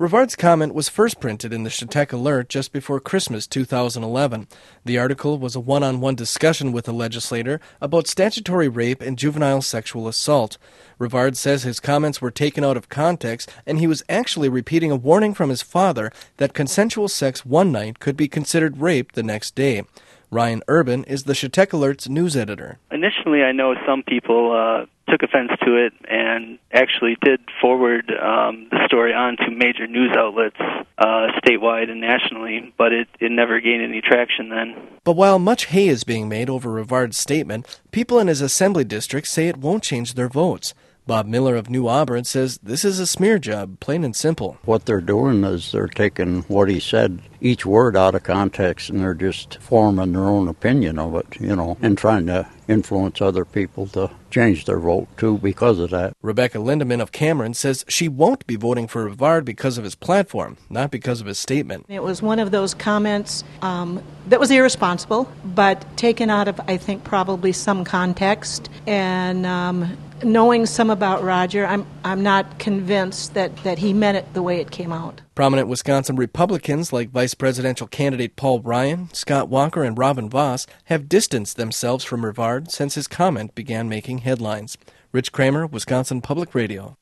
Rivard's comment was first printed in the Chetek Alert just before Christmas 2011. The article was a one-on-one discussion with a legislator about statutory rape and juvenile sexual assault. Rivard says his comments were taken out of context and he was actually repeating a warning from his father that consensual sex one night could be considered rape the next day. Ryan Urban is the Chetek Alert's news editor. Initially, I know some people took offense to it and actually did forward the story on to major news outlets statewide and nationally, but it never gained any traction then. But while much hay is being made over Rivard's statement, people in his assembly district say it won't change their votes. Bob Miller of New Auburn says this is a smear job, plain and simple. What they're doing is they're taking what he said, each word out of context, and they're just forming their own opinion of it, and trying to influence other people to change their vote, too, because of that. Rebecca Lindeman of Cameron says she won't be voting for Rivard because of his platform, not because of his statement. It was one of those comments that was irresponsible, but taken out of, I think, probably some context, and knowing some about Roger, I'm not convinced that he meant it the way it came out. Prominent Wisconsin Republicans like Vice Presidential candidate Paul Ryan, Scott Walker, and Robin Voss have distanced themselves from Rivard since his comment began making headlines. Rich Kramer, Wisconsin Public Radio.